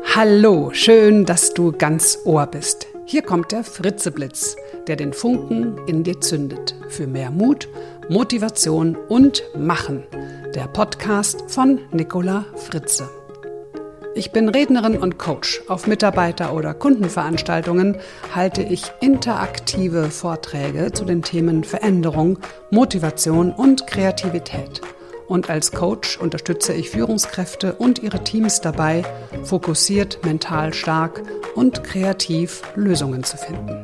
Hallo, schön, dass du ganz Ohr bist. Hier kommt der Fritzeblitz, der den Funken in dir zündet. Für mehr Mut, Motivation und Machen. Der Podcast von Nicola Fritze. Ich bin Rednerin und Coach. Auf Mitarbeiter- oder Kundenveranstaltungen halte ich interaktive Vorträge zu den Themen Veränderung, Motivation und Kreativität. Und als Coach unterstütze ich Führungskräfte und ihre Teams dabei, fokussiert, mental stark und kreativ Lösungen zu finden.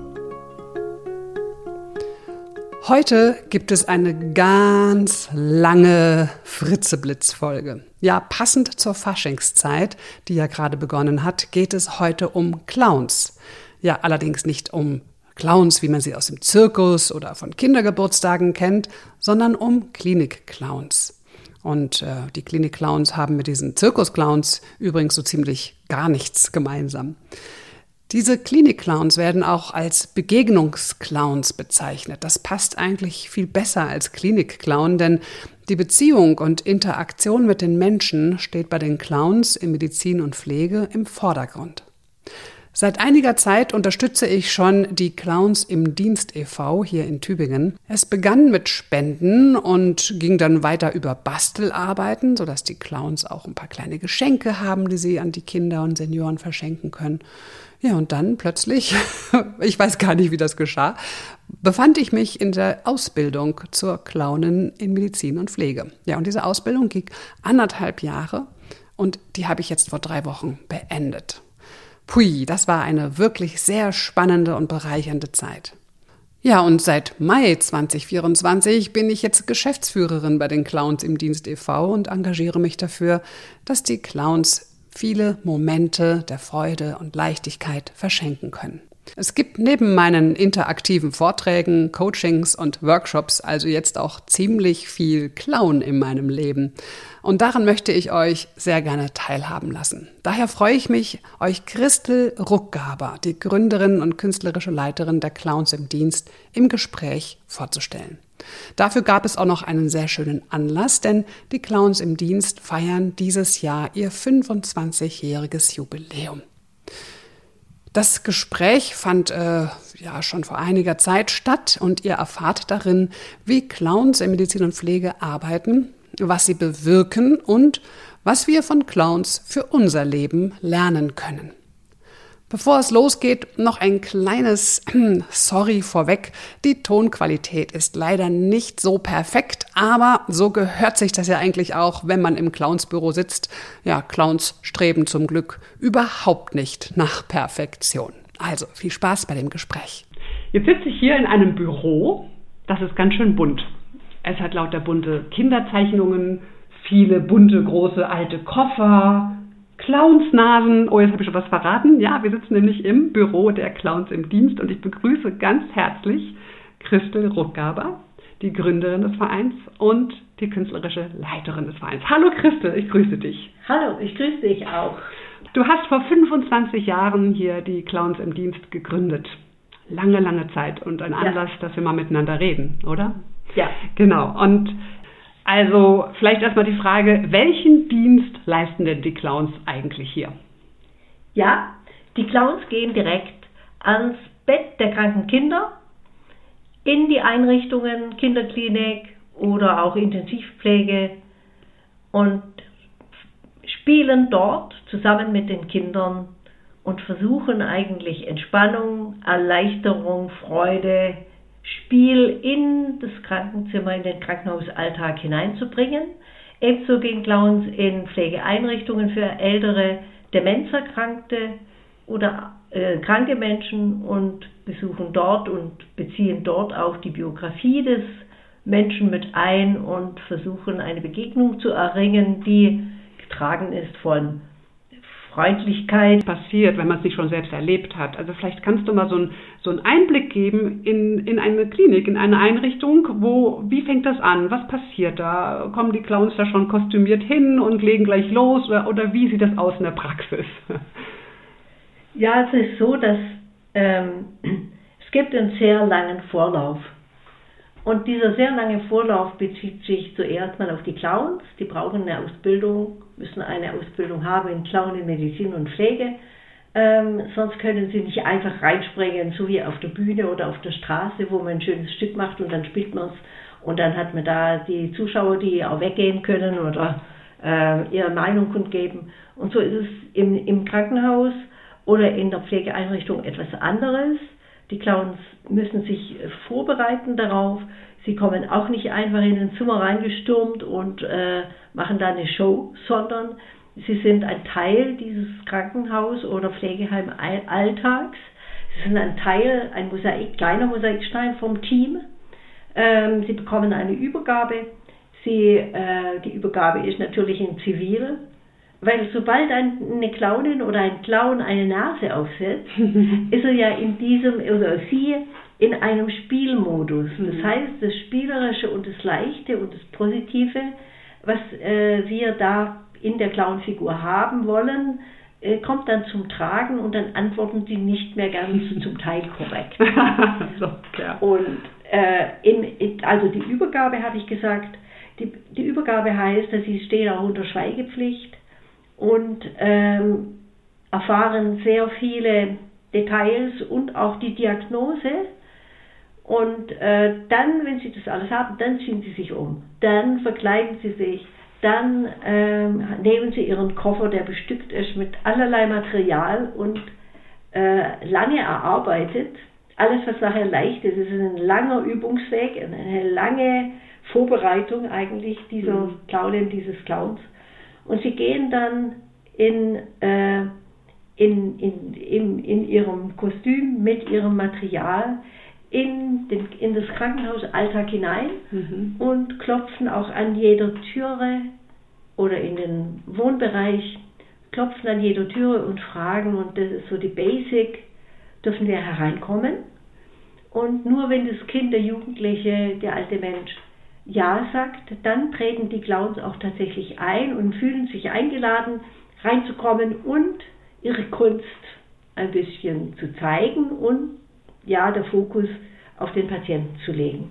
Heute gibt es eine ganz lange Fritzeblitz-Folge. Ja, passend zur Faschingszeit, die ja gerade begonnen hat, geht es heute um Clowns. Ja, allerdings nicht um Clowns, wie man sie aus dem Zirkus oder von Kindergeburtstagen kennt, sondern um Klinik-Clowns. Und die Klinik-Clowns haben mit diesen Zirkus-Clowns übrigens so ziemlich gar nichts gemeinsam. Diese Klinik-Clowns werden auch als Begegnungsclowns bezeichnet. Das passt eigentlich viel besser als Klinik-Clown, denn die Beziehung und Interaktion mit den Menschen steht bei den Clowns in Medizin und Pflege im Vordergrund. Seit einiger Zeit unterstütze ich schon die Clowns im Dienst e.V. hier in Tübingen. Es begann mit Spenden und ging dann weiter über Bastelarbeiten, sodass die Clowns auch ein paar kleine Geschenke haben, die sie an die Kinder und Senioren verschenken können. Ja, und dann plötzlich, ich weiß gar nicht, wie das geschah, befand ich mich in der Ausbildung zur Clownin in Medizin und Pflege. Ja, und diese Ausbildung ging 1,5 Jahre und die habe ich jetzt vor 3 Wochen beendet. Pui, das war eine wirklich sehr spannende und bereichernde Zeit. Ja, und seit Mai 2024 bin ich jetzt Geschäftsführerin bei den Clowns im Dienst e.V. und engagiere mich dafür, dass die Clowns viele Momente der Freude und Leichtigkeit verschenken können. Es gibt neben meinen interaktiven Vorträgen, Coachings und Workshops also jetzt auch ziemlich viel Clown in meinem Leben. Und daran möchte ich euch sehr gerne teilhaben lassen. Daher freue ich mich, euch Christel Ruckgaber, die Gründerin und künstlerische Leiterin der Clowns im Dienst, im Gespräch vorzustellen. Dafür gab es auch noch einen sehr schönen Anlass, denn die Clowns im Dienst feiern dieses Jahr ihr 25-jähriges Jubiläum. Das Gespräch fand schon vor einiger Zeit statt und ihr erfahrt darin, wie Clowns in Medizin und Pflege arbeiten, was sie bewirken und was wir von Clowns für unser Leben lernen können. Bevor es losgeht, noch ein kleines Sorry vorweg. Die Tonqualität ist leider nicht so perfekt, aber so gehört sich das ja eigentlich auch, wenn man im Clownsbüro sitzt. Ja, Clowns streben zum Glück überhaupt nicht nach Perfektion. Also viel Spaß bei dem Gespräch. Jetzt sitze ich hier in einem Büro, das ist ganz schön bunt. Es hat lauter bunte Kinderzeichnungen, viele bunte, große, alte Koffer, Clownsnasen. Oh, jetzt habe ich schon was verraten. Ja, wir sitzen nämlich im Büro der Clowns im Dienst und ich begrüße ganz herzlich Christel Ruckgaber, die Gründerin des Vereins und die künstlerische Leiterin des Vereins. Hallo Christel, ich grüße dich. Hallo, ich grüße dich auch. Du hast vor 25 Jahren hier die Clowns im Dienst gegründet. Lange, lange Zeit und ein Anlass, dass wir mal miteinander reden, oder? Ja. Genau. Und also vielleicht erstmal die Frage, welchen Dienst leisten denn die Clowns eigentlich hier? Ja, die Clowns gehen direkt ans Bett der kranken Kinder, in die Einrichtungen, Kinderklinik oder auch Intensivpflege und spielen dort zusammen mit den Kindern und versuchen eigentlich Entspannung, Erleichterung, Freude, Spiel in das Krankenzimmer, in den Krankenhausalltag hineinzubringen. Ebenso gehen Clowns in Pflegeeinrichtungen für ältere, Demenzerkrankte oder kranke Menschen und besuchen dort und beziehen dort auch die Biografie des Menschen mit ein und versuchen eine Begegnung zu erringen, die getragen ist von Freundlichkeit. Passiert, wenn man es nicht schon selbst erlebt hat. Also vielleicht kannst du mal so einen Einblick geben in eine Klinik, in eine Einrichtung, wie fängt das an? Was passiert da? Kommen die Clowns da schon kostümiert hin und legen gleich los? Oder wie sieht das aus in der Praxis? Ja, es ist so, dass es gibt einen sehr langen Vorlauf. Und dieser sehr lange Vorlauf bezieht sich zuerst mal auf die Clowns. Die brauchen eine Ausbildung, müssen eine Ausbildung haben in Clown, in Medizin und Pflege. Sonst können sie nicht einfach reinspringen, so wie auf der Bühne oder auf der Straße, wo man ein schönes Stück macht und dann spielt man es. Und dann hat man da die Zuschauer, die auch weggehen können oder ihre Meinung kundgeben. Und so ist es im Krankenhaus oder in der Pflegeeinrichtung etwas anderes. Die Clowns müssen sich vorbereiten darauf. Sie kommen auch nicht einfach in ein Zimmer reingestürmt und machen da eine Show, sondern sie sind ein Teil dieses Krankenhaus- oder Pflegeheim-Alltags. Sie sind ein Teil, ein Mosaik, kleiner Mosaikstein vom Team. Sie bekommen eine Übergabe. Die Übergabe ist natürlich in Zivil, weil sobald eine Clownin oder ein Clown eine Nase aufsetzt, ist er ja in diesem oder sie in einem Spielmodus. Das heißt, das Spielerische und das Leichte und das Positive, was wir da in der Clownfigur haben wollen, kommt dann zum Tragen und dann antworten sie nicht mehr ganz zum Teil korrekt. So, ja. Und also die Übergabe, habe ich gesagt, die Übergabe heißt, dass sie stehen auch unter Schweigepflicht und erfahren sehr viele Details und auch die Diagnose. Und dann, wenn sie das alles haben, dann ziehen sie sich um. Dann verkleiden sie sich. Dann nehmen sie ihren Koffer, der bestückt ist mit allerlei Material und lange erarbeitet. Alles, was nachher leicht ist, ist ein langer Übungsweg, eine lange Vorbereitung eigentlich dieser Clownin, dieses Clowns. Und sie gehen dann in ihrem Kostüm mit ihrem Material in das Krankenhausalltag hinein und klopfen auch an jeder Türe oder in den Wohnbereich, klopfen an jeder Türe und fragen, und das ist so die Basic, dürfen wir hereinkommen? Und nur wenn das Kind, der Jugendliche, der alte Mensch Ja sagt, dann treten die Clowns auch tatsächlich ein und fühlen sich eingeladen, reinzukommen und ihre Kunst ein bisschen zu zeigen und der Fokus auf den Patienten zu legen.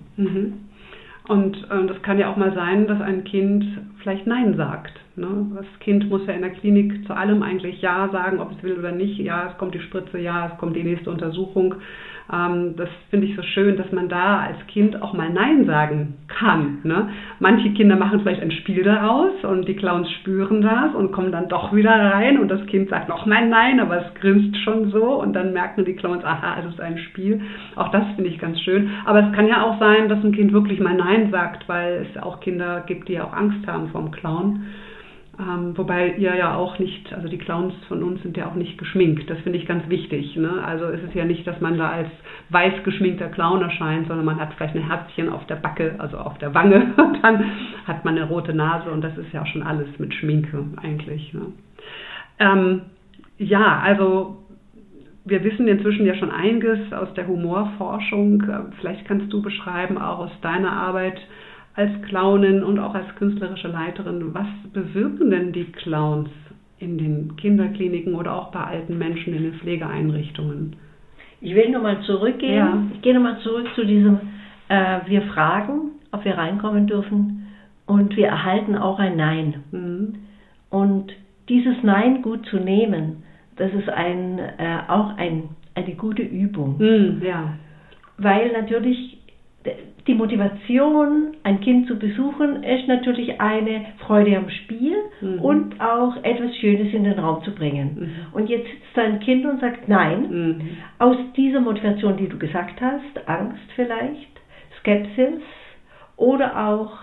Und das kann ja auch mal sein, dass ein Kind vielleicht Nein sagt. Ne? Das Kind muss ja in der Klinik zu allem eigentlich Ja sagen, ob es will oder nicht. Ja, es kommt die Spritze, ja, es kommt die nächste Untersuchung. Das finde ich so schön, dass man da als Kind auch mal Nein sagen kann. Ne? Manche Kinder machen vielleicht ein Spiel daraus und die Clowns spüren das und kommen dann doch wieder rein und das Kind sagt noch mal Nein, aber es grinst schon so und dann merken die Clowns, aha, es ist ein Spiel. Auch das finde ich ganz schön. Aber es kann ja auch sein, dass ein Kind wirklich mal Nein sagt, weil es auch Kinder gibt, die auch Angst haben vom Clown. Wobei ihr ja auch nicht, also die Clowns von uns sind ja auch nicht geschminkt. Das finde ich ganz wichtig. Ne? Also es ist ja nicht, dass man da als weiß geschminkter Clown erscheint, sondern man hat vielleicht ein Herzchen auf der Backe, also auf der Wange und dann hat man eine rote Nase und das ist ja auch schon alles mit Schminke eigentlich. Ne? Also wir wissen inzwischen ja schon einiges aus der Humorforschung. Vielleicht kannst du beschreiben, auch aus deiner Arbeit als Clownin und auch als künstlerische Leiterin, was bewirken denn die Clowns in den Kinderkliniken oder auch bei alten Menschen in den Pflegeeinrichtungen? Ich will nochmal zurückgehen. Ja. Ich gehe nochmal zurück zu diesem, wir fragen, ob wir reinkommen dürfen und wir erhalten auch ein Nein. Und dieses Nein gut zu nehmen, das ist auch eine gute Übung. Ja. Weil natürlich die Motivation, ein Kind zu besuchen, ist natürlich eine Freude am Spiel und auch etwas Schönes in den Raum zu bringen. Und jetzt sitzt ein Kind und sagt Nein, aus dieser Motivation, die du gesagt hast, Angst vielleicht, Skepsis oder auch,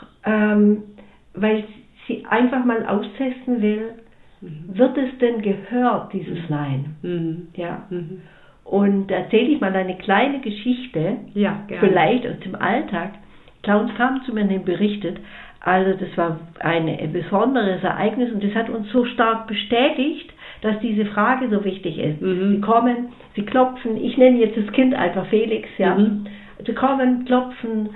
weil sie einfach mal austesten will, wird es denn gehört, dieses Nein? Ja. Und da erzähle ich mal eine kleine Geschichte, vielleicht aus dem Alltag. Clowns kamen zu mir und haben berichtet, also das war ein besonderes Ereignis und das hat uns so stark bestätigt, dass diese Frage so wichtig ist. Sie kommen, sie klopfen, ich nenne jetzt das Kind einfach Felix, sie kommen, klopfen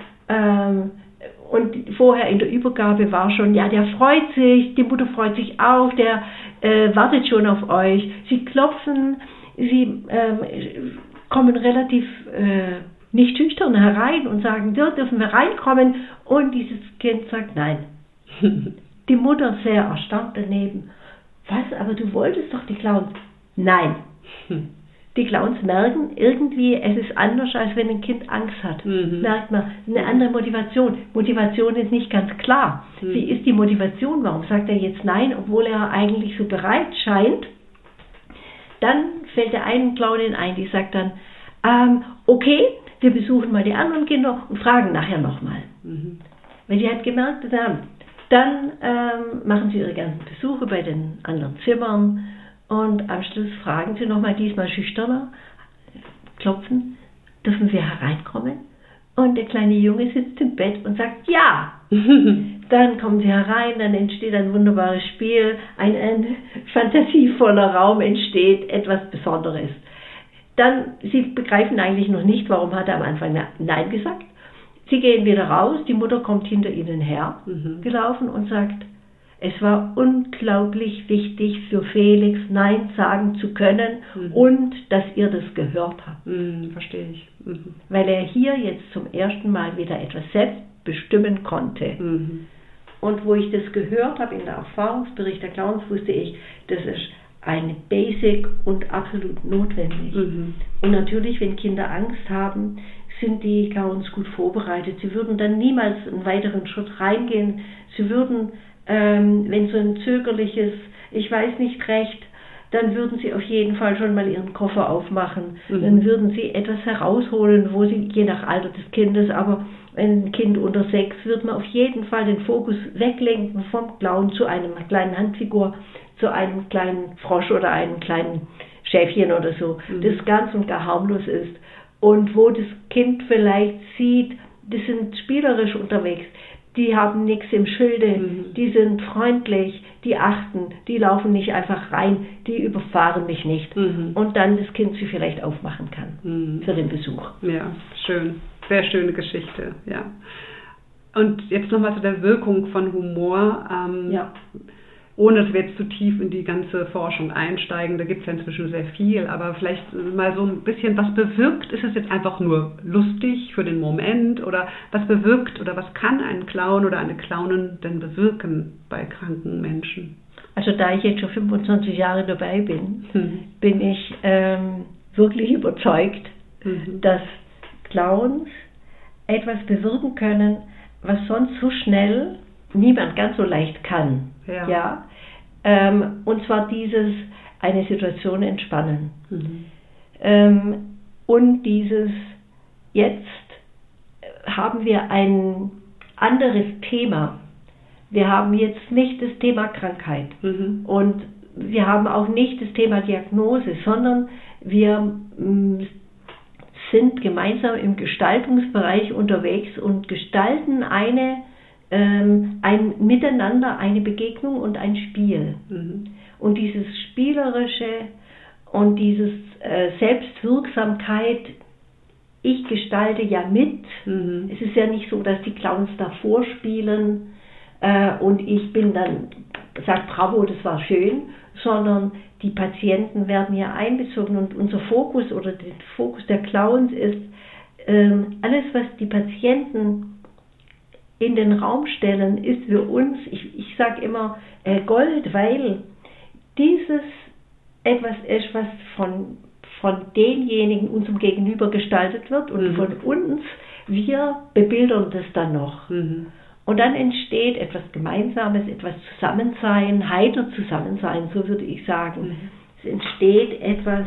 und vorher in der Übergabe war schon, der freut sich, die Mutter freut sich auch, der wartet schon auf euch. Sie klopfen, sie kommen relativ nicht schüchtern herein und sagen, dürfen wir reinkommen? Und dieses Kind sagt nein. Die Mutter sehr erstaunt daneben. Was, aber du wolltest doch die Clowns? Nein. Die Clowns merken irgendwie, es ist anders, als wenn ein Kind Angst hat. Merkt man, eine andere Motivation. Motivation ist nicht ganz klar. Wie ist die Motivation? Warum sagt er jetzt nein, obwohl er eigentlich so bereit scheint? Dann fällt der einen Clownin ein, die sagt dann, okay, wir besuchen mal die anderen Kinder und fragen nachher nochmal. Weil die hat gemerkt, dann machen sie ihre ganzen Besuche bei den anderen Zimmern und am Schluss fragen sie nochmal, diesmal schüchterner, klopfen, dürfen wir hereinkommen? Und der kleine Junge sitzt im Bett und sagt ja. Dann kommen sie herein, dann entsteht ein wunderbares Spiel, ein fantasievoller Raum entsteht, etwas Besonderes. Dann, sie begreifen eigentlich noch nicht, warum hat er am Anfang Nein gesagt. Sie gehen wieder raus, die Mutter kommt hinter ihnen her gelaufen und sagt, es war unglaublich wichtig für Felix, Nein sagen zu können und dass ihr das gehört habt. Verstehe ich. Weil er hier jetzt zum ersten Mal wieder etwas selbst bestimmen konnte. Und wo ich das gehört habe in der Erfahrungsbericht der Clowns, wusste ich, das ist eine Basic und absolut notwendig. Und natürlich, wenn Kinder Angst haben, sind die Clowns gut vorbereitet. Sie würden dann niemals einen weiteren Schritt reingehen. Sie würden, wenn so ein zögerliches, ich weiß nicht recht, dann würden sie auf jeden Fall schon mal ihren Koffer aufmachen. Dann würden sie etwas herausholen, wo sie, je nach Alter des Kindes, aber ein Kind unter 6, wird man auf jeden Fall den Fokus weglenken vom Clown zu einer kleinen Handfigur, zu einem kleinen Frosch oder einem kleinen Schäfchen oder so, das ganz und gar harmlos ist. Und wo das Kind vielleicht sieht, die sind spielerisch unterwegs, die haben nichts im Schilde, die sind freundlich, die achten, die laufen nicht einfach rein, die überfahren mich nicht. Und dann das Kind sich vielleicht aufmachen kann für den Besuch. Ja, schön. Sehr schöne Geschichte, ja. Und jetzt nochmal zu der Wirkung von Humor. Ohne dass wir jetzt zu tief in die ganze Forschung einsteigen, da gibt es ja inzwischen sehr viel, aber vielleicht mal so ein bisschen, was bewirkt? Ist es jetzt einfach nur lustig für den Moment oder was bewirkt oder was kann ein Clown oder eine Clownin denn bewirken bei kranken Menschen? Also da ich jetzt schon 25 Jahre dabei bin, bin ich wirklich überzeugt, dass Clowns etwas bewirken können, was sonst so schnell niemand ganz so leicht kann. Ja. Und zwar dieses, eine Situation entspannen. Und dieses, jetzt haben wir ein anderes Thema. Wir haben jetzt nicht das Thema Krankheit. Und wir haben auch nicht das Thema Diagnose, sondern wir sind gemeinsam im Gestaltungsbereich unterwegs und gestalten ein Miteinander, eine Begegnung und ein Spiel. Und dieses Spielerische und dieses Selbstwirksamkeit, ich gestalte ja mit. Es ist ja nicht so, dass die Clowns davor spielen und ich bin dann, sage bravo, das war schön, sondern die Patienten werden ja einbezogen und unser Fokus oder der Fokus der Clowns ist, alles, was die Patienten in den Raum stellen, ist für uns, ich sage immer, Gold, weil dieses etwas ist, was von denjenigen unserem Gegenüber gestaltet wird und von uns, wir bebildern das dann noch. Und dann entsteht etwas Gemeinsames, etwas Zusammensein, heiter Zusammensein, so würde ich sagen. Es entsteht etwas,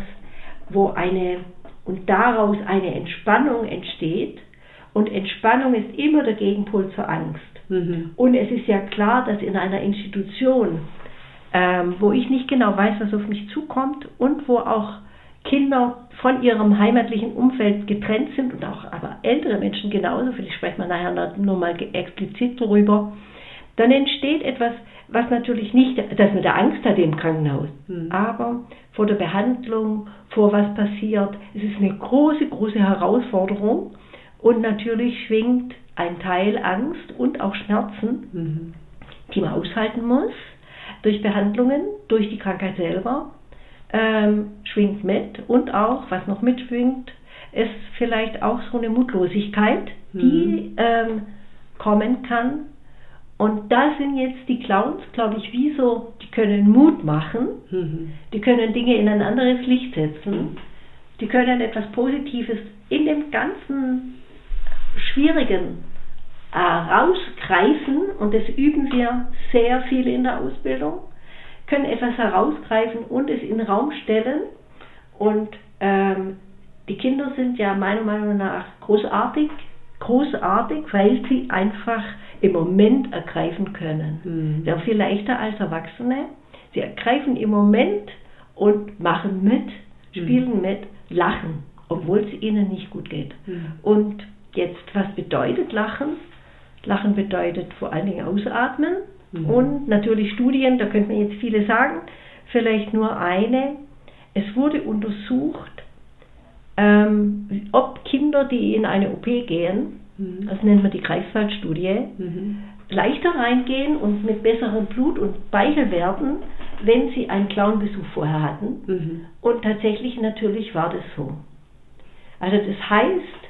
und daraus eine Entspannung entsteht. Und Entspannung ist immer der Gegenpol zur Angst. Und es ist ja klar, dass in einer Institution, wo ich nicht genau weiß, was auf mich zukommt und wo auch Kinder von ihrem heimatlichen Umfeld getrennt sind und auch aber ältere Menschen genauso, vielleicht sprechen wir nachher nur mal explizit darüber, dann entsteht etwas, was natürlich nicht, dass man da Angst hat im Krankenhaus, aber vor der Behandlung, vor was passiert, es ist eine große, große Herausforderung. Und natürlich schwingt ein Teil Angst und auch Schmerzen, die man aushalten muss, durch Behandlungen, durch die Krankheit selber, schwingt mit. Und auch, was noch mitschwingt, ist vielleicht auch so eine Mutlosigkeit, die kommen kann. Und da sind jetzt die Clowns, glaube ich, wie so, die können Mut machen, die können Dinge in ein anderes Licht setzen, die können etwas Positives in dem ganzen Schwierigen herausgreifen, und das üben wir sehr viel in der Ausbildung, können etwas herausgreifen und es in den Raum stellen. Und die Kinder sind ja meiner Meinung nach großartig, weil sie einfach im Moment ergreifen können. Ja, viel leichter als Erwachsene. Sie ergreifen im Moment und machen mit, spielen mit, lachen, obwohl es ihnen nicht gut geht. Und jetzt, was bedeutet Lachen? Lachen bedeutet vor allen Dingen ausatmen und natürlich Studien, da könnte man jetzt viele sagen, vielleicht nur eine. Es wurde untersucht, ob Kinder, die in eine OP gehen, das nennt man die Greifswald-Studie, leichter reingehen und mit besserem Blut- und Speichelwerten, wenn sie einen Clownbesuch vorher hatten. Und tatsächlich, natürlich war das so. Also das heißt,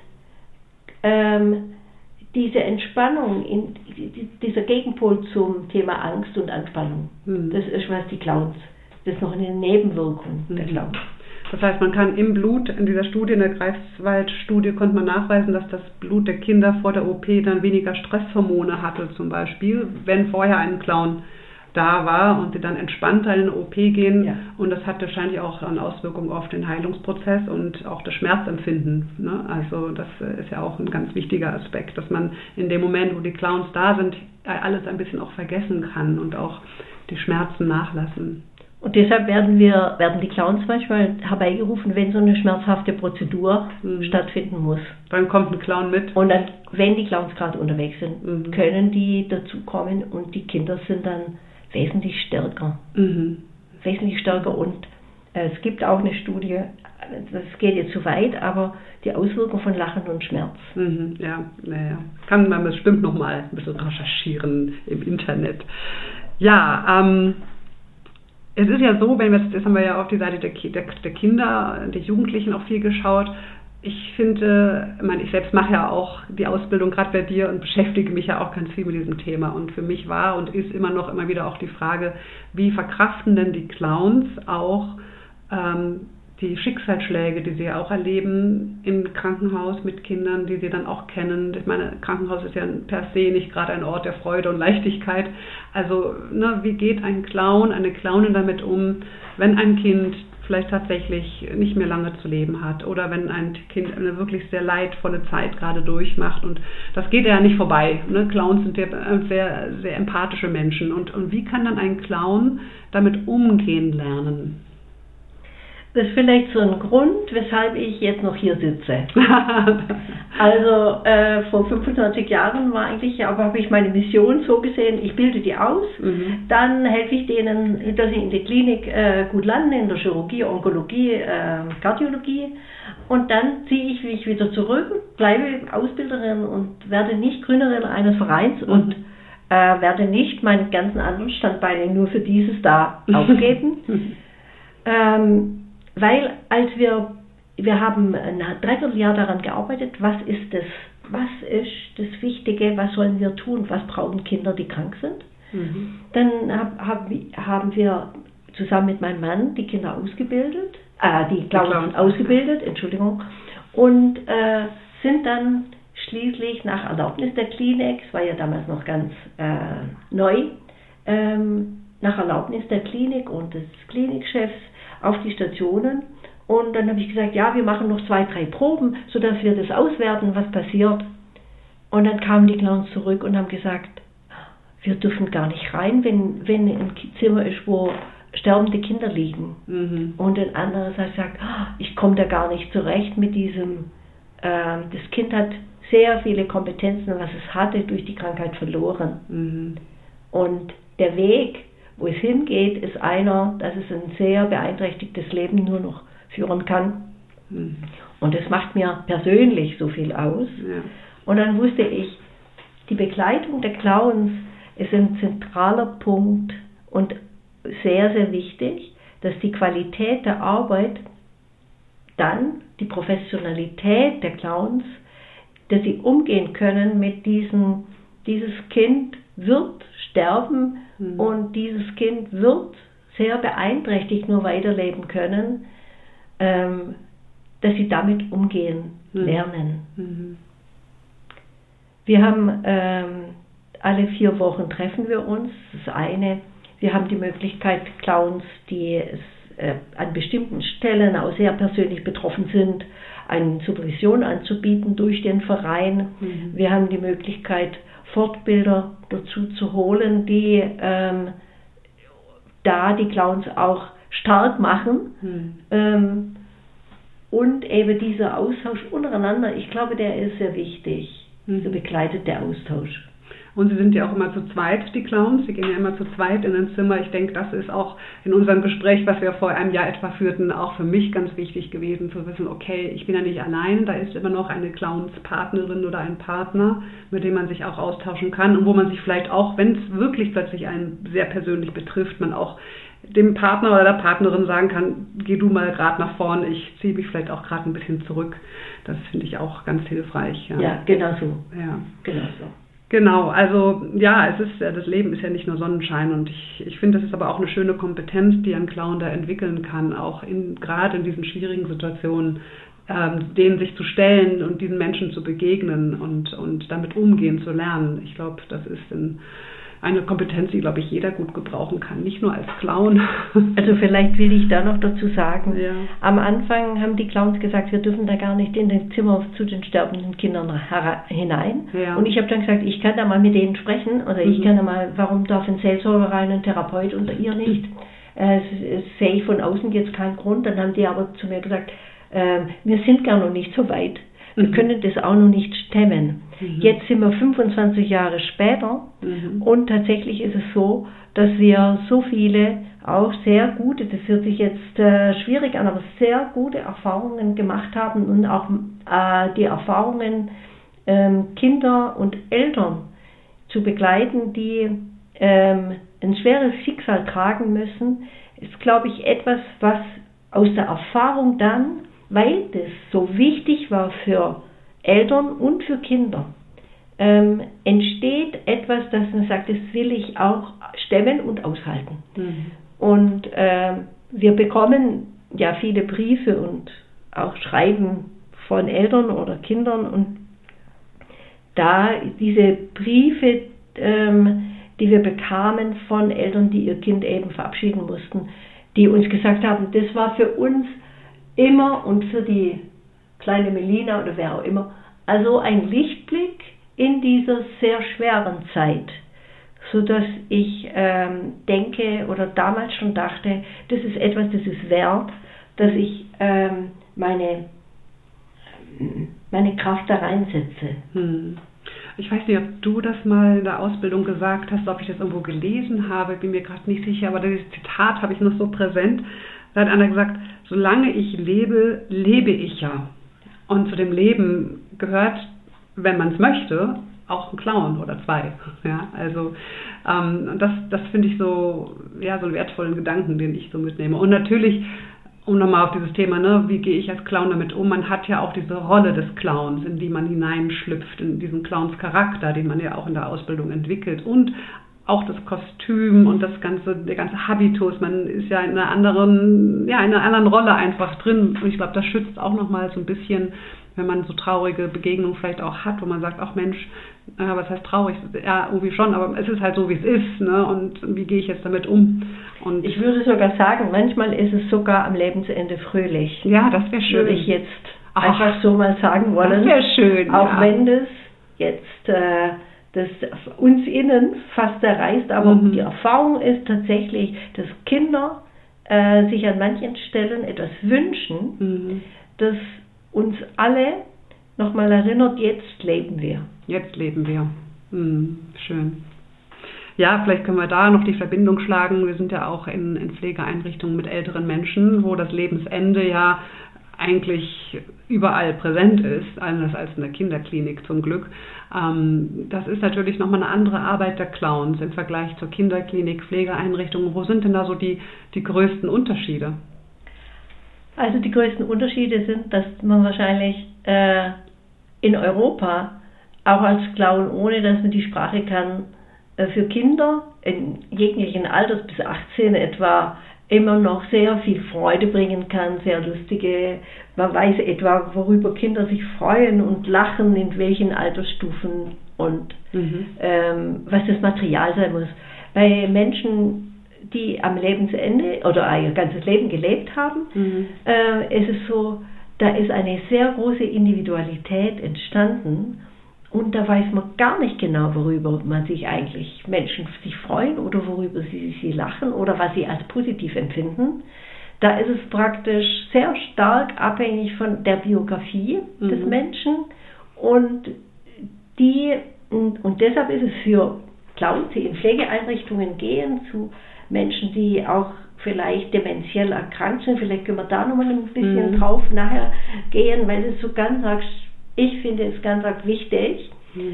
diese Entspannung, dieser Gegenpol zum Thema Angst und Anspannung, das ist was die Clowns, das ist noch eine Nebenwirkung der Clowns. Das heißt, man kann im Blut, in dieser Studie, in der Greifswald-Studie, konnte man nachweisen, dass das Blut der Kinder vor der OP dann weniger Stresshormone hatte zum Beispiel, wenn vorher ein Clown da war und sie dann entspannter in eine OP gehen. Ja. Und das hat wahrscheinlich auch eine Auswirkung auf den Heilungsprozess und auch das Schmerzempfinden. Ne? Also das ist ja auch ein ganz wichtiger Aspekt, dass man in dem Moment, wo die Clowns da sind, alles ein bisschen auch vergessen kann und auch die Schmerzen nachlassen. Und deshalb werden die Clowns manchmal herbeigerufen, wenn so eine schmerzhafte Prozedur stattfinden muss. Dann kommt ein Clown mit. Und dann, wenn die Clowns gerade unterwegs sind, können die dazukommen und die Kinder sind dann wesentlich stärker. Wesentlich stärker. Und es gibt auch eine Studie, das geht jetzt zu weit, aber die Auswirkung von Lachen und Schmerz. Ja. Kann man bestimmt nochmal ein bisschen recherchieren im Internet. Ja, es ist ja so, jetzt haben wir ja auf die Seite der Kinder, der Jugendlichen auch viel geschaut. Ich finde, ich selbst mache ja auch die Ausbildung gerade bei dir und beschäftige mich ja auch ganz viel mit diesem Thema. Und für mich war und ist immer wieder auch die Frage, wie verkraften denn die Clowns auch die Schicksalsschläge, die sie ja auch erleben im Krankenhaus mit Kindern, die sie dann auch kennen. Ich meine, Krankenhaus ist ja per se nicht gerade ein Ort der Freude und Leichtigkeit. Also, wie geht ein Clown, eine Clownin damit um, wenn ein Kind vielleicht tatsächlich nicht mehr lange zu leben hat oder wenn ein Kind eine wirklich sehr leidvolle Zeit gerade durchmacht, und das geht ja nicht vorbei. Ne? Clowns sind ja sehr, sehr empathische Menschen, und wie kann dann ein Clown damit umgehen lernen? Das ist vielleicht so ein Grund, weshalb ich jetzt noch hier sitze. Also vor 25 Jahren habe ich meine Mission so gesehen, ich bilde die aus, dann helfe ich denen, dass sie in der Klinik gut landen, in der Chirurgie, Onkologie, Kardiologie, und dann ziehe ich mich wieder zurück, bleibe Ausbilderin und werde nicht Gründerin eines Vereins und werde nicht meine ganzen anderen Standbeine nur für dieses da aufgeben. Weil wir haben ein Dreivierteljahr daran gearbeitet, was ist das Wichtige, was sollen wir tun, was brauchen Kinder, die krank sind. Dann haben wir zusammen mit meinem Mann die Kinder ausgebildet, die Clowns ausgebildet, Entschuldigung, und sind dann schließlich nach Erlaubnis der Klinik, es war ja damals noch ganz neu, nach Erlaubnis der Klinik und des Klinikchefs auf die Stationen, und dann habe ich gesagt, ja, wir machen noch 2, 3 Proben, sodass wir das auswerten, was passiert. Und dann kamen die Clowns zurück und haben gesagt, wir dürfen gar nicht rein, wenn ein Zimmer ist, wo sterbende Kinder liegen. Und ein anderes hat gesagt, ich komme da gar nicht zurecht mit diesem, das Kind hat sehr viele Kompetenzen, was es hatte, durch die Krankheit verloren. Und der Weg, wo es hingeht, ist einer, dass es ein sehr beeinträchtigtes Leben nur noch führen kann. Und das macht mir persönlich so viel aus. Ja. Und dann wusste ich, die Begleitung der Clowns ist ein zentraler Punkt und sehr, sehr wichtig, dass die Qualität der Arbeit dann die Professionalität der Clowns, dass sie umgehen können mit dieses Kind wird sterben und dieses Kind wird sehr beeinträchtigt nur weiterleben können, dass sie damit umgehen lernen. Wir haben alle 4 Wochen treffen wir uns. Das eine, wir haben die Möglichkeit, Clowns, die an bestimmten Stellen auch sehr persönlich betroffen sind, eine Supervision anzubieten durch den Verein. Wir haben die Möglichkeit, Fortbilder dazu zu holen, die da die Clowns auch stark machen. Und eben dieser Austausch untereinander, ich glaube, der ist sehr wichtig, so begleitet der Austausch. Und Sie sind ja auch immer zu zweit, die Clowns. Sie gehen ja immer zu zweit in ein Zimmer. Ich denke, das ist auch in unserem Gespräch, was wir vor einem Jahr etwa führten, auch für mich ganz wichtig gewesen, zu wissen, okay, ich bin ja nicht allein, da ist immer noch eine Clownspartnerin oder ein Partner, mit dem man sich auch austauschen kann und wo man sich vielleicht auch, wenn es wirklich plötzlich einen sehr persönlich betrifft, man auch dem Partner oder der Partnerin sagen kann, geh du mal gerade nach vorne, ich ziehe mich vielleicht auch gerade ein bisschen zurück. Das finde ich auch ganz hilfreich. Ja, genau so. Ja. Genau so. Genau, also ja, das Leben ist ja nicht nur Sonnenschein und ich finde, das ist aber auch eine schöne Kompetenz, die ein Clown da entwickeln kann, auch gerade in diesen schwierigen Situationen, denen sich zu stellen und diesen Menschen zu begegnen und damit umgehen zu lernen. Ich glaube, das ist eine Kompetenz, die, glaube ich, jeder gut gebrauchen kann, nicht nur als Clown. Also vielleicht will ich da noch dazu sagen, ja. Am Anfang haben die Clowns gesagt, wir dürfen da gar nicht in den Zimmer zu den sterbenden Kindern hinein. Ja. Und ich habe dann gesagt, ich kann da mal mit denen sprechen oder ich kann da mal, warum darf ein Seelsorger rein, ein Therapeut und ihr nicht? Sehe ich von außen jetzt keinen Grund. Dann haben die aber zu mir gesagt, wir sind gar noch nicht so weit. Wir können das auch noch nicht stemmen. Jetzt sind wir 25 Jahre später und tatsächlich ist es so, dass wir so viele auch sehr gute, das hört sich jetzt schwierig an, aber sehr gute Erfahrungen gemacht haben und auch die Erfahrungen Kinder und Eltern zu begleiten, die ein schweres Schicksal tragen müssen, ist, glaube ich, etwas, was aus der Erfahrung dann, weil das so wichtig war für Eltern und für Kinder, entsteht etwas, das man sagt, das will ich auch stemmen und aushalten. Und wir bekommen ja viele Briefe und auch Schreiben von Eltern oder Kindern und da diese Briefe, die wir bekamen von Eltern, die ihr Kind eben verabschieden mussten, die uns gesagt haben, das war für uns immer und für die kleine Melina oder wer auch immer, also ein Lichtblick in dieser sehr schweren Zeit, sodass ich denke oder damals schon dachte, das ist etwas, das ist wert, dass ich meine Kraft da reinsetze. Ich weiß nicht, ob du das mal in der Ausbildung gesagt hast, ob ich das irgendwo gelesen habe, bin mir gerade nicht sicher, aber dieses Zitat habe ich noch so präsent. Da hat einer gesagt, solange ich lebe, lebe ich ja. Und zu dem Leben gehört, wenn man es möchte, auch ein Clown oder 2. Ja, also das finde ich so, ja, so einen wertvollen Gedanken, den ich so mitnehme. Und natürlich, um nochmal auf dieses Thema, ne, wie gehe ich als Clown damit um, man hat ja auch diese Rolle des Clowns, in die man hineinschlüpft, in diesen Clowns-Charakter, den man ja auch in der Ausbildung entwickelt und auch das Kostüm und der ganze Habitus, man ist ja in einer anderen Rolle einfach drin und ich glaube, das schützt auch nochmal so ein bisschen, wenn man so traurige Begegnungen vielleicht auch hat, wo man sagt, ach Mensch, was heißt traurig? Ja, irgendwie schon, aber es ist halt so, wie es ist, ne? Und wie gehe ich jetzt damit um? Und ich würde sogar sagen, manchmal ist es sogar am Lebensende fröhlich. Ja, das wäre schön. Würde ich jetzt einfach so mal sagen wollen. Das wäre schön. Auch wenn das jetzt das uns innen fast zerreißt, aber die Erfahrung ist tatsächlich, dass Kinder sich an manchen Stellen etwas wünschen, das uns alle nochmal erinnert, jetzt leben wir. Jetzt leben wir. Schön. Ja, vielleicht können wir da noch die Verbindung schlagen. Wir sind ja auch in Pflegeeinrichtungen mit älteren Menschen, wo das Lebensende ja eigentlich überall präsent ist, anders als in der Kinderklinik zum Glück. Das ist natürlich nochmal eine andere Arbeit der Clowns im Vergleich zur Kinderklinik, Pflegeeinrichtungen. Wo sind denn da so die größten Unterschiede? Also die größten Unterschiede sind, dass man wahrscheinlich in Europa auch als Clown, ohne dass man die Sprache kann, für Kinder in jeglichen Alters bis 18 etwa immer noch sehr viel Freude bringen kann, sehr lustige, man weiß etwa, worüber Kinder sich freuen und lachen, in welchen Altersstufen und was das Material sein muss. Bei Menschen, die am Lebensende oder ihr ganzes Leben gelebt haben, ist es so, da ist eine sehr große Individualität entstanden und da weiß man gar nicht genau, worüber man sich eigentlich Menschen sich freuen oder worüber sie lachen oder was sie als positiv empfinden. Da ist es praktisch sehr stark abhängig von der Biografie des Menschen und deshalb ist es für Clowns, die in Pflegeeinrichtungen gehen, zu Menschen, die auch vielleicht dementiell erkrankt sind, vielleicht können wir da nochmal ein bisschen drauf nachher gehen, weil es so ganz arg, ich finde es ganz arg wichtig,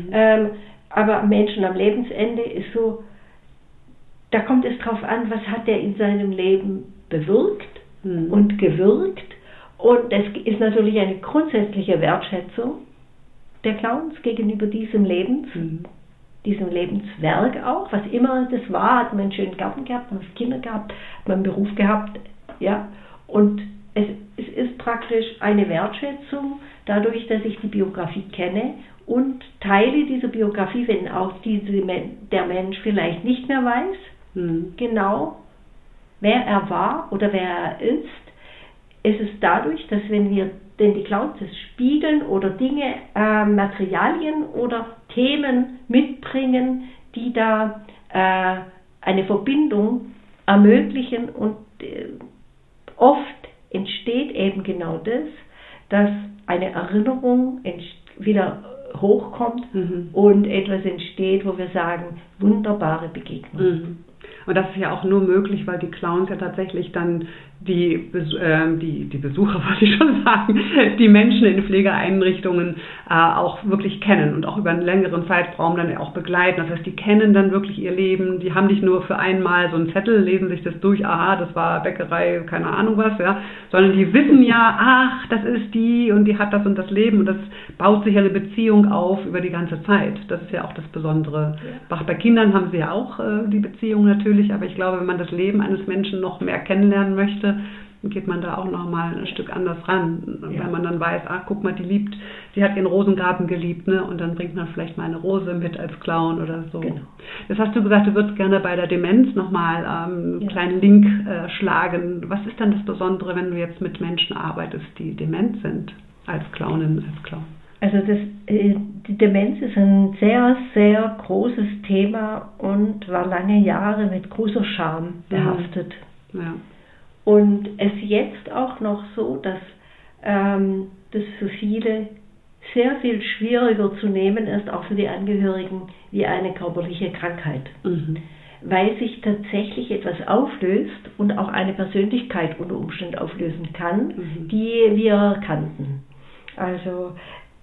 aber Menschen am Lebensende ist so, da kommt es drauf an, was hat er in seinem Leben bewirkt und gewirkt und es ist natürlich eine grundsätzliche Wertschätzung der Clowns gegenüber diesem diesem Lebenswerk auch, was immer das war, hat man einen schönen Garten gehabt, man hat Kinder gehabt, hat man einen Beruf gehabt, ja, und es ist praktisch eine Wertschätzung dadurch, dass ich die Biografie kenne und Teile dieser Biografie, wenn auch der Mensch vielleicht nicht mehr weiß, genau, wer er war oder wer er ist, ist es dadurch, dass wenn die Clowns das spiegeln oder Dinge, Materialien oder Themen mitbringen, die da eine Verbindung ermöglichen und oft entsteht eben genau das, dass eine Erinnerung wieder hochkommt und etwas entsteht, wo wir sagen, wunderbare Begegnung. Und das ist ja auch nur möglich, weil die Clowns ja tatsächlich dann die Besucher, wollte ich schon sagen, die Menschen in Pflegeeinrichtungen auch wirklich kennen und auch über einen längeren Zeitraum dann auch begleiten. Das heißt, die kennen dann wirklich ihr Leben, die haben nicht nur für einmal so einen Zettel, lesen sich das durch, aha, das war Bäckerei, keine Ahnung was, ja, sondern die wissen ja, ach, das ist die und die hat das und das Leben und das baut sich ja eine Beziehung auf über die ganze Zeit. Das ist ja auch das Besondere. Ja. Bei Kindern haben sie ja auch die Beziehung natürlich, aber ich glaube, wenn man das Leben eines Menschen noch mehr kennenlernen möchte, geht man da auch noch mal ein Stück anders ran. Ja. Wenn man dann weiß, guck mal, die hat ihren Rosengarten geliebt, ne? Und dann bringt man vielleicht mal eine Rose mit als Clown oder so. Genau. Das hast du gesagt, du würdest gerne bei der Demenz nochmal einen kleinen Link schlagen. Was ist dann das Besondere, wenn du jetzt mit Menschen arbeitest, die dement sind, als Clownin, als Clown? Also die Demenz ist ein sehr, sehr großes Thema und war lange Jahre mit großer Scham behaftet. Ja. Und es ist jetzt auch noch so, dass das für viele sehr viel schwieriger zu nehmen ist, auch für die Angehörigen, wie eine körperliche Krankheit. Weil sich tatsächlich etwas auflöst und auch eine Persönlichkeit unter Umständen auflösen kann, die wir kannten. Also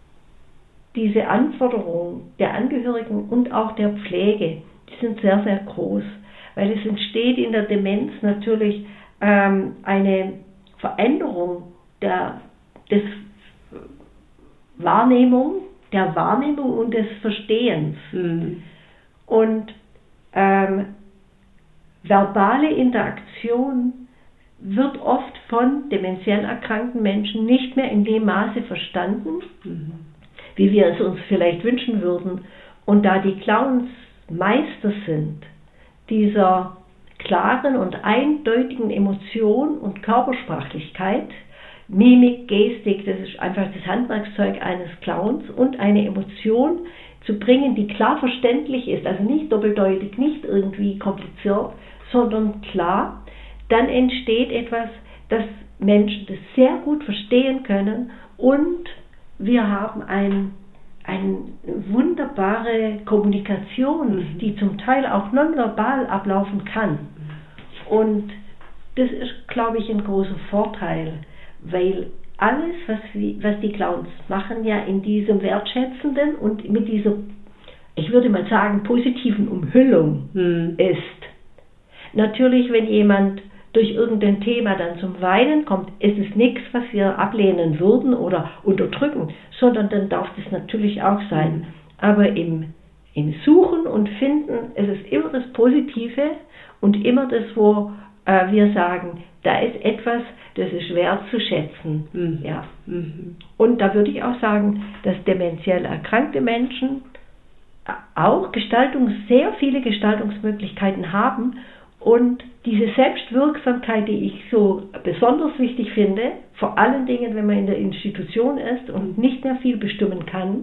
diese Anforderungen der Angehörigen und auch der Pflege, die sind sehr, sehr groß, weil es entsteht in der Demenz natürlich eine Veränderung der Wahrnehmung und des Verstehens. Und verbale Interaktion wird oft von dementiell erkrankten Menschen nicht mehr in dem Maße verstanden, wie wir es uns vielleicht wünschen würden. Und da die Clowns Meister sind dieser klaren und eindeutigen Emotion und Körpersprachlichkeit, Mimik, Gestik, das ist einfach das Handwerkszeug eines Clowns, und eine Emotion zu bringen, die klar verständlich ist, also nicht doppeldeutig, nicht irgendwie kompliziert, sondern klar, dann entsteht etwas, das Menschen das sehr gut verstehen können und wir haben eine wunderbare Kommunikation, die zum Teil auch nonverbal ablaufen kann. Und das ist, glaube ich, ein großer Vorteil, weil alles, was die Clowns machen, ja in diesem wertschätzenden und mit dieser, ich würde mal sagen, positiven Umhüllung ist. Natürlich, wenn jemand durch irgendein Thema dann zum Weinen kommt, ist es nichts, was wir ablehnen würden oder unterdrücken, sondern dann darf das natürlich auch sein. Aber im Suchen und Finden ist es immer das Positive und immer das, wo wir sagen, da ist etwas, das ist schwer zu schätzen. Ja. Und da würde ich auch sagen, dass dementiell erkrankte Menschen auch sehr viele Gestaltungsmöglichkeiten haben und diese Selbstwirksamkeit, die ich so besonders wichtig finde, vor allen Dingen, wenn man in der Institution ist und nicht mehr viel bestimmen kann,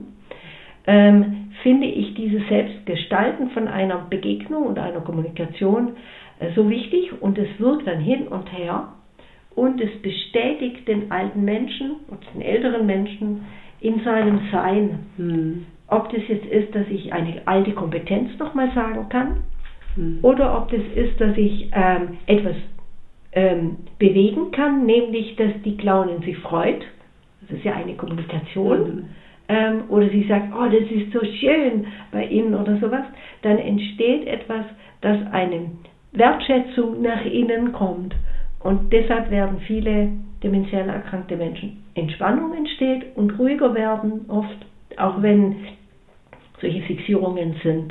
finde ich dieses Selbstgestalten von einer Begegnung und einer Kommunikation so wichtig und es wirkt dann hin und her und es bestätigt den alten Menschen und den älteren Menschen in seinem Sein. Ob das jetzt ist, dass ich eine alte Kompetenz nochmal sagen kann oder ob das ist, dass ich etwas bewegen kann, nämlich, dass die Clownin sich freut. Das ist ja eine Kommunikation. Oder sie sagt, oh, das ist so schön bei Ihnen oder sowas. Dann entsteht etwas, das eine Wertschätzung nach innen kommt. Und deshalb werden viele dementiell erkrankte Menschen Entspannung entsteht und ruhiger werden oft, auch wenn solche Fixierungen sind.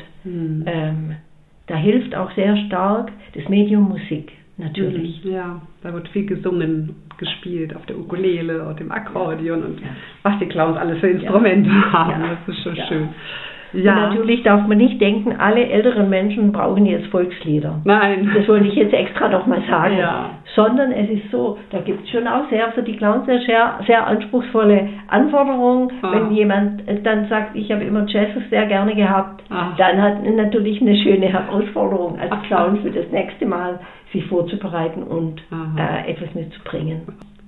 Da hilft auch sehr stark das Medium Musik, natürlich. Ja, da wird viel gesungen, gespielt auf der Ukulele und dem Akkordeon und was die Clowns alles für Instrumente haben. Das ist schon schön. Ja. Und natürlich darf man nicht denken, alle älteren Menschen brauchen jetzt Volkslieder. Nein. Das wollte ich jetzt extra nochmal sagen. Sondern es ist so, da gibt es schon auch sehr für die Clowns sehr anspruchsvolle Anforderungen. Wenn jemand dann sagt, ich habe immer Jazz sehr gerne gehabt, dann hat natürlich eine schöne Herausforderung als Clown für das nächste Mal, sich vorzubereiten und etwas mitzubringen.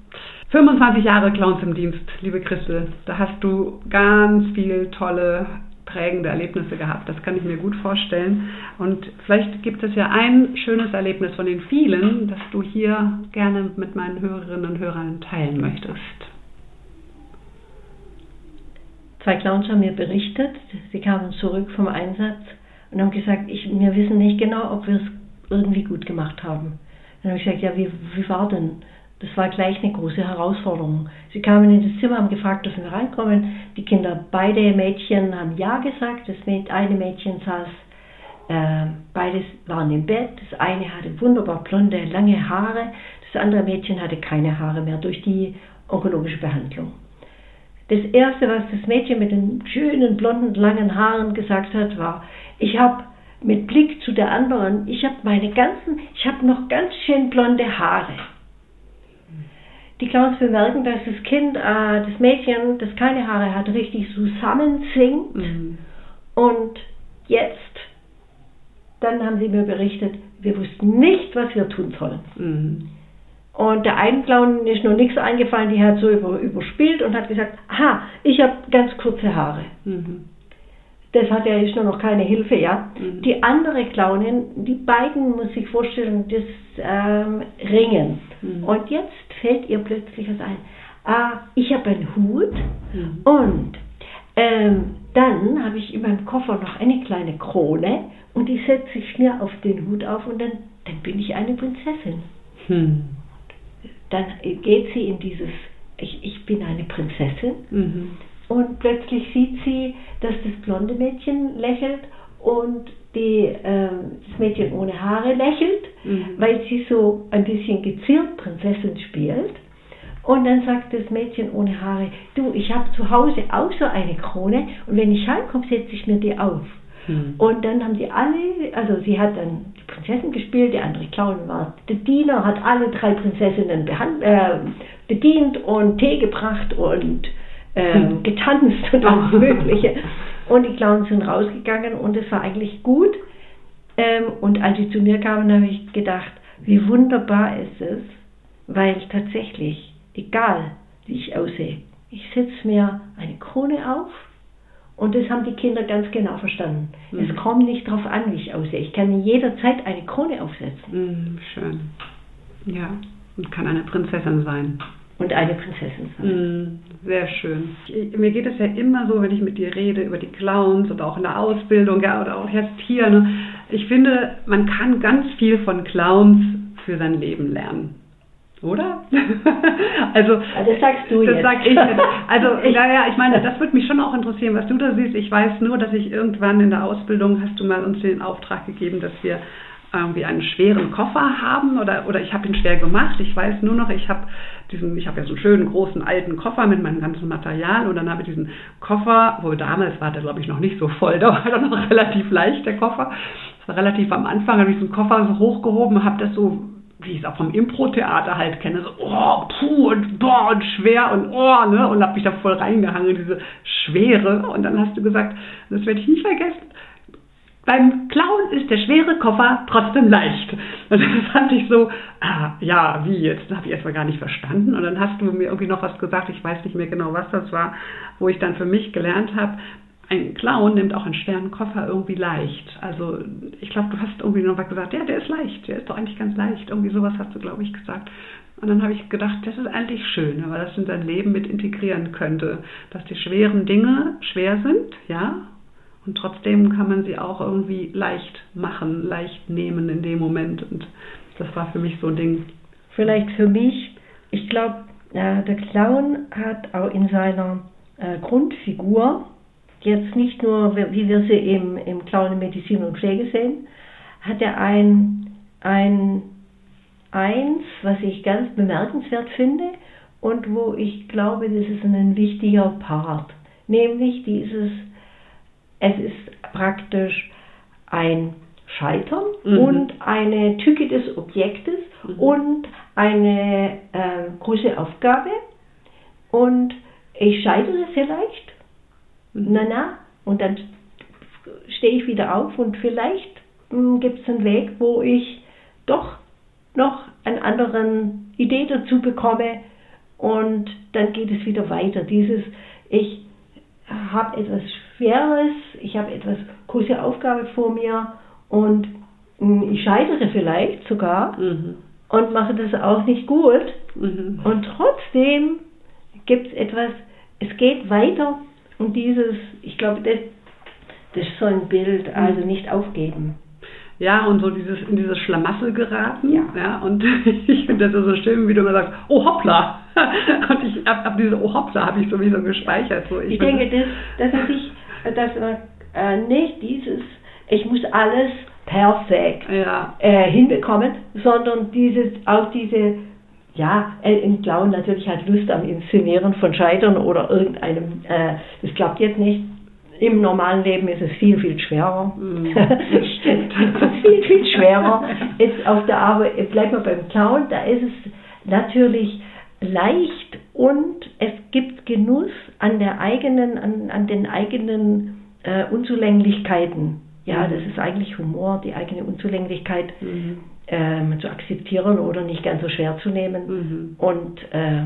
25 Jahre Clowns im Dienst, liebe Christel. Da hast du ganz viele tolle prägende Erlebnisse gehabt. Das kann ich mir gut vorstellen. Und vielleicht gibt es ja ein schönes Erlebnis von den vielen, das du hier gerne mit meinen Hörerinnen und Hörern teilen möchtest. 2 Clowns haben mir berichtet, sie kamen zurück vom Einsatz und haben gesagt, wir wissen nicht genau, ob wir es irgendwie gut gemacht haben. Dann habe ich gesagt, ja, wie war denn? Das war gleich eine große Herausforderung. Sie kamen in das Zimmer, haben gefragt, dürfen wir reinkommen. Die Kinder, beide Mädchen haben ja gesagt. Das eine Mädchen saß, beides waren im Bett. Das eine hatte wunderbar blonde, lange Haare. Das andere Mädchen hatte keine Haare mehr durch die onkologische Behandlung. Das erste, was das Mädchen mit den schönen, blonden, langen Haaren gesagt hat, war, ich habe mit Blick zu der anderen, ich habe noch ganz schön blonde Haare. Die Clowns bemerken, dass das Mädchen, das keine Haare hat, richtig zusammen singt. Und jetzt, dann haben sie mir berichtet, wir wussten nicht, was wir tun sollen. Und der einen Clown ist noch nichts eingefallen, die hat so überspielt und hat gesagt, aha, ich habe ganz kurze Haare. Das ist nur noch keine Hilfe, ja. Die andere Clownin, die beiden, muss sich vorstellen, das Ringen. Und jetzt fällt ihr plötzlich was ein. Ich habe einen Hut und dann habe ich in meinem Koffer noch eine kleine Krone und die setze ich mir auf den Hut auf und dann bin ich eine Prinzessin. Dann geht sie in dieses, ich bin eine Prinzessin. Und plötzlich sieht sie, dass das blonde Mädchen lächelt und das Mädchen ohne Haare lächelt, weil sie so ein bisschen geziert Prinzessin spielt. Und dann sagt das Mädchen ohne Haare, du, ich habe zu Hause auch so eine Krone und wenn ich heimkomme, setze ich mir die auf. Und dann haben die alle, also sie hat dann die Prinzessin gespielt, der andere Clown war der Diener, hat alle 3 Prinzessinnen bedient und Tee gebracht und getanzt und alles Mögliche. Und die Clowns sind rausgegangen und es war eigentlich gut. Und als sie zu mir kamen, habe ich gedacht, wie wunderbar ist es, weil tatsächlich, egal wie ich aussehe, ich setze mir eine Krone auf und das haben die Kinder ganz genau verstanden. Es kommt nicht darauf an, wie ich aussehe. Ich kann jederzeit eine Krone aufsetzen. Schön. Ja, und kann eine Prinzessin sein. Und eine Prinzessin sein. Sehr schön. Mir geht es ja immer so, wenn ich mit dir rede über die Clowns oder auch in der Ausbildung, ja, oder auch jetzt hier. Ne? Ich finde, man kann ganz viel von Clowns für sein Leben lernen. Oder? Also, das sagst du jetzt. Das sag ich jetzt. Also, naja, ich meine, das würde mich schon auch interessieren, was du da siehst. Ich weiß nur, dass ich irgendwann in der Ausbildung, hast du mal uns den Auftrag gegeben, dass wir irgendwie einen schweren Koffer haben oder ich habe ihn schwer gemacht. Ich weiß nur noch, ich habe ja so einen schönen großen alten Koffer mit meinem ganzen Material und dann habe ich diesen Koffer, wo damals war der glaube ich noch nicht so voll, da war der noch relativ leicht, der Koffer. Das war relativ am Anfang, habe ich diesen Koffer so hochgehoben, habe das so, wie ich es auch vom Impro-Theater halt kenne, so und schwer und ne, und habe mich da voll reingehangen, diese Schwere. Und dann hast du gesagt, das werde ich nicht vergessen, beim Klauen ist der schwere Koffer trotzdem leicht. Und das fand ich so, ja, wie jetzt? Das habe ich erstmal gar nicht verstanden. Und dann hast du mir irgendwie noch was gesagt, ich weiß nicht mehr genau, was das war, wo ich dann für mich gelernt habe, ein Clown nimmt auch einen schweren Koffer irgendwie leicht. Also ich glaube, du hast irgendwie noch was gesagt, ja, der ist leicht, der ist doch eigentlich ganz leicht. Irgendwie sowas hast du, glaube ich, gesagt. Und dann habe ich gedacht, das ist eigentlich schön, weil das in sein Leben mit integrieren könnte, dass die schweren Dinge schwer sind, ja, und trotzdem kann man sie auch irgendwie leicht machen, leicht nehmen in dem Moment. Und das war für mich so ein Ding. Vielleicht für mich, ich glaube, der Clown hat auch in seiner Grundfigur, jetzt nicht nur, wie wir sie im Clown in Medizin und Pflege sehen, hat er eins, was ich ganz bemerkenswert finde und wo ich glaube, das ist ein wichtiger Part, nämlich es ist praktisch ein Scheitern und eine Tücke des Objektes und eine große Aufgabe und ich scheitere vielleicht, und dann stehe ich wieder auf und vielleicht gibt es einen Weg, wo ich doch noch eine andere Idee dazu bekomme und dann geht es wieder weiter. Ich habe etwas Schweres, ich habe etwas große Aufgabe vor mir und ich scheitere vielleicht sogar und mache das auch nicht gut und trotzdem gibt es etwas, es geht weiter und ich glaube, das ist so ein Bild, also nicht aufgeben. Ja, und so in dieses Schlamassel geraten. Ja, und ich finde das so schön, wie du immer sagst, oh hoppla. Und ich ab diese oh hoppla habe ich sowieso gespeichert. So, ich denke, dass nicht ich muss alles perfekt hinbekommen, sondern im Clown natürlich hat Lust am Inszenieren von Scheitern oder irgendeinem, das klappt jetzt nicht. Im normalen Leben ist es viel, viel schwerer. Es ist viel, viel schwerer. Jetzt auf der Arbeit, bleibt man beim Clown, da ist es natürlich leicht und es gibt Genuss an den eigenen Unzulänglichkeiten. Ja, das ist eigentlich Humor, die eigene Unzulänglichkeit zu akzeptieren oder nicht ganz so schwer zu nehmen. Und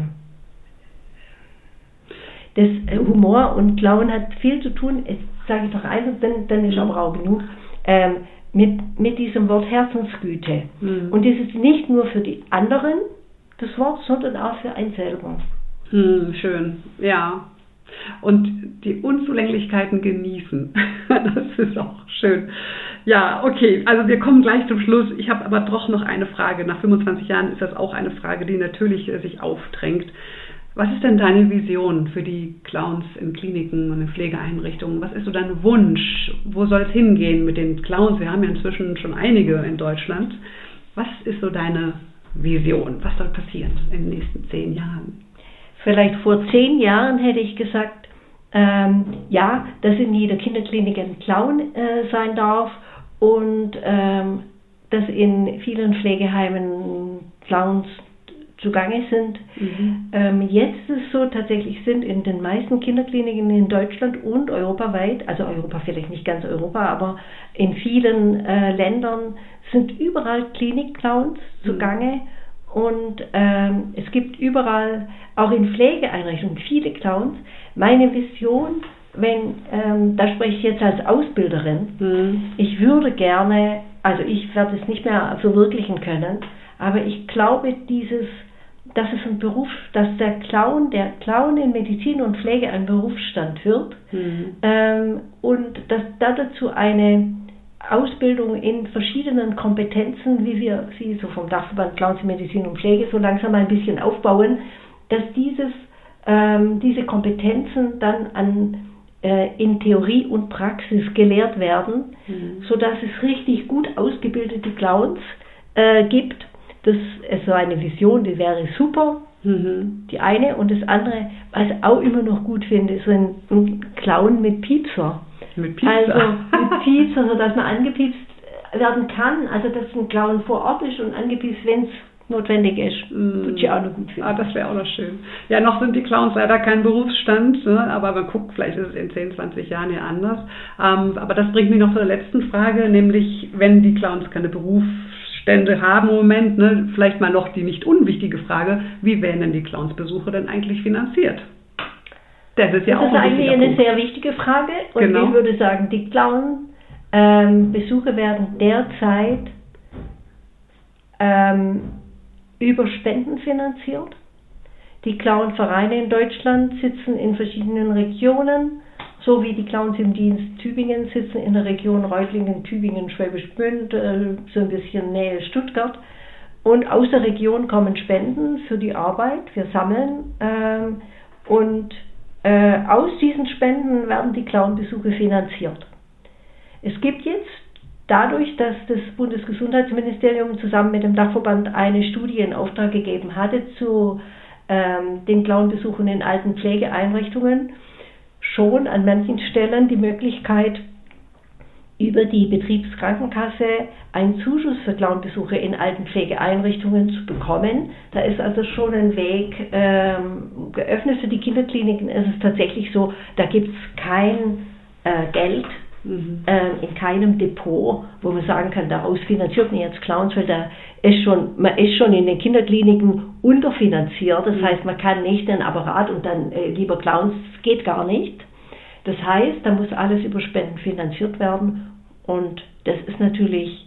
das Humor und Clown hat viel zu tun, jetzt sage ich doch eines, dann ist aber auch genug, mit diesem Wort Herzensgüte. Und das ist nicht nur für die anderen das Wort, sondern auch für einen selber. Schön, ja. Und die Unzulänglichkeiten genießen. Das ist auch schön. Ja, okay, also wir kommen gleich zum Schluss. Ich habe aber doch noch eine Frage. Nach 25 Jahren ist das auch eine Frage, die natürlich sich aufdrängt. Was ist denn deine Vision für die Clowns in Kliniken und in Pflegeeinrichtungen? Was ist so dein Wunsch? Wo soll es hingehen mit den Clowns? Wir haben ja inzwischen schon einige in Deutschland. Was ist so deine Vision? Was soll passieren in den nächsten 10 Jahren? Vielleicht vor 10 Jahren hätte ich gesagt, dass in jeder Kinderklinik ein Clown sein darf und dass in vielen Pflegeheimen Clowns zugange sind. Jetzt ist es so, tatsächlich sind in den meisten Kinderkliniken in Deutschland und europaweit, also Europa vielleicht nicht ganz Europa, aber in vielen Ländern sind überall Klinikclowns zugange und es gibt überall, auch in Pflegeeinrichtungen, viele Clowns. Meine Vision, da spreche ich jetzt als Ausbilderin, ich würde gerne, also ich werde es nicht mehr verwirklichen können, aber ich glaube, dass es ein Beruf, dass der Clown in Medizin und Pflege ein Berufsstand wird und dass da dazu eine Ausbildung in verschiedenen Kompetenzen, wie wir sie so vom Dachverband Clowns Medizin und Pflege so langsam ein bisschen aufbauen, dass diese Kompetenzen dann in Theorie und Praxis gelehrt werden, sodass es richtig gut ausgebildete Clowns gibt. Das ist so eine Vision, die wäre super, die eine. Und das andere, was ich auch immer noch gut finde, ist ein Clown mit Piepser. Mit Piepser? Also mit Piepser, sodass man angepiepst werden kann. Also dass ein Clown vor Ort ist und angepiepst, wenn es notwendig ist. Würde ich auch noch gut finden. Das wäre auch noch schön. Ja, noch sind die Clowns leider kein Berufsstand, ne? Aber man guckt, vielleicht ist es in 10, 20 Jahren ja anders. Aber das bringt mich noch zur letzten Frage, nämlich wenn die Clowns keine Berufsstände haben im Moment, ne? Vielleicht mal noch die nicht unwichtige Frage, wie werden denn die Clownsbesuche denn eigentlich finanziert? Das ist eigentlich eine sehr wichtige Frage. Und genau. Ich würde sagen, die Clown-Besuche werden derzeit über Spenden finanziert. Die Clown-Vereine in Deutschland sitzen in verschiedenen Regionen, so wie die Clowns im Dienst Tübingen sitzen in der Region Reutlingen, Tübingen, Schwäbisch Gmünd, so ein bisschen Nähe Stuttgart. Und aus der Region kommen Spenden für die Arbeit. Wir sammeln und aus diesen Spenden werden die Clown-Besuche finanziert. Es gibt jetzt, dadurch, dass das Bundesgesundheitsministerium zusammen mit dem Dachverband eine Studie in Auftrag gegeben hatte zu den Clown-Besuchen in alten Pflegeeinrichtungen, schon an manchen Stellen die Möglichkeit, über die Betriebskrankenkasse einen Zuschuss für Clown-Besuche in alten Pflegeeinrichtungen zu bekommen. Da ist also schon ein Weg geöffnet. Für die Kinderkliniken ist es tatsächlich so, da gibt es kein Geld in keinem Depot, wo man sagen kann, daraus finanziert man jetzt Clowns, weil man ist schon in den Kinderkliniken unterfinanziert. Das heißt, man kann nicht den Apparat und dann lieber Clowns, das geht gar nicht. Das heißt, da muss alles über Spenden finanziert werden und das ist natürlich,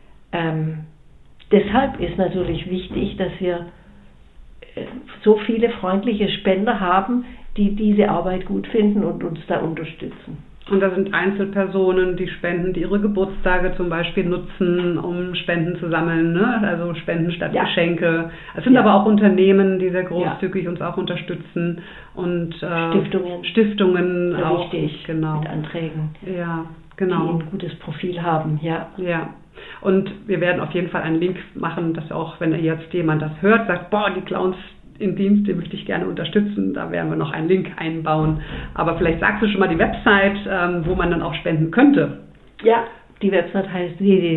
deshalb ist natürlich wichtig, dass wir so viele freundliche Spender haben, die diese Arbeit gut finden und uns da unterstützen. Und da sind Einzelpersonen, die spenden, die ihre Geburtstage zum Beispiel nutzen, um Spenden zu sammeln, ne? Also Spenden statt Geschenke. Es sind aber auch Unternehmen, die sehr großzügig uns auch unterstützen und Stiftungen auch, wichtig, genau. Mit Anträgen, ja, genau. Die ein gutes Profil haben. Ja. Und wir werden auf jeden Fall einen Link machen, dass auch, wenn jetzt jemand das hört, sagt, boah, die Clowns im Dienst, den möchte ich gerne unterstützen. Da werden wir noch einen Link einbauen. Aber vielleicht sagst du schon mal die Website, wo man dann auch spenden könnte. Ja, die Website heißt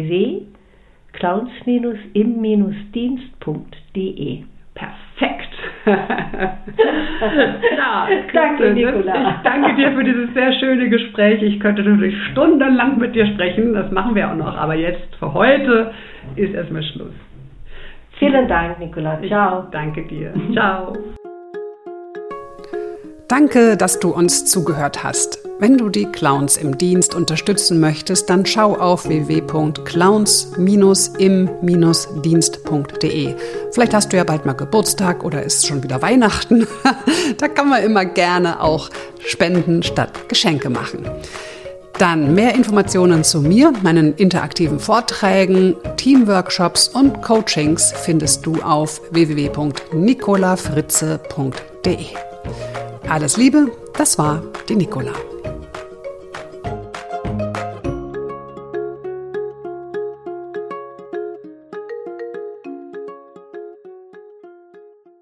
www.clowns-im-dienst.de. Perfekt. Danke, Nicola. Ich danke dir für dieses sehr schöne Gespräch. Ich könnte natürlich stundenlang mit dir sprechen. Das machen wir auch noch. Aber jetzt, für heute, ist erstmal Schluss. Vielen Dank, Nicola. Ciao. Danke dir. Ciao. Danke, dass du uns zugehört hast. Wenn du die Clowns im Dienst unterstützen möchtest, dann schau auf www.clowns-im-dienst.de. Vielleicht hast du ja bald mal Geburtstag oder ist schon wieder Weihnachten. Da kann man immer gerne auch Spenden statt Geschenke machen. Dann mehr Informationen zu mir, meinen interaktiven Vorträgen, Teamworkshops und Coachings findest du auf www.nicolafritze.de. Alles Liebe, das war die Nicola.